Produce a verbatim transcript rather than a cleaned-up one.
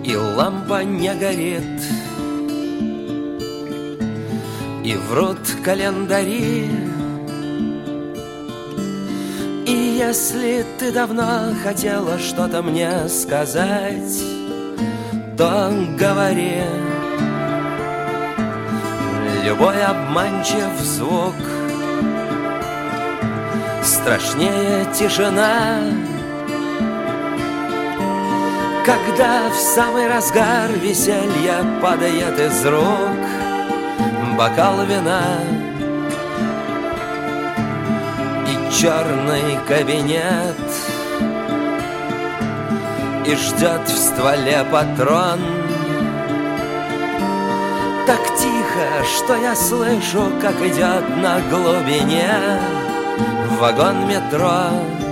и лампа не горит, и врут календари. И если ты давно хотела что-то мне сказать, то говори. Любой обманчив звук страшнее тишина, когда в самый разгар веселья падает из рук бокал вина. И черный кабинет, и ждет в стволе патрон. Так тихо, что я слышу, как идет на глубине вагон метро.